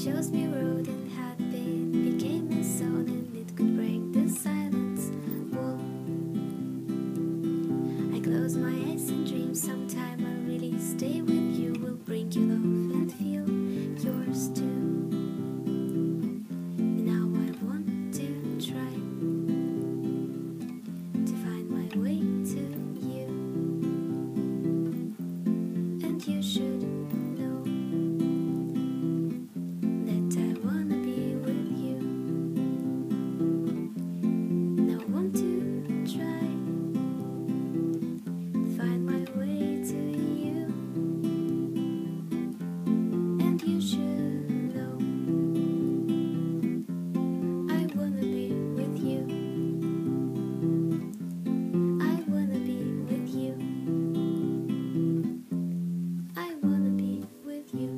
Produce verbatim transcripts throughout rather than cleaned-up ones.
shows me road and heartbeat became a song, and it could break the silence wall. I close my eyes and dream sometime I'll really stay with you, will bring you love and feel yours too. And now I want to try to find my way to you, and you should know that I wanna be with you. And I want to try to find my way to you, and you should know I wanna be with you. I wanna be with you. I wanna be with you.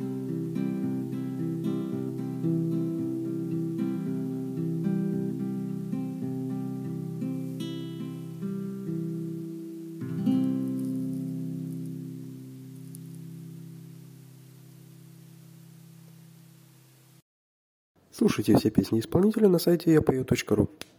Слушайте все песни исполнителя на сайте я пою точка ру.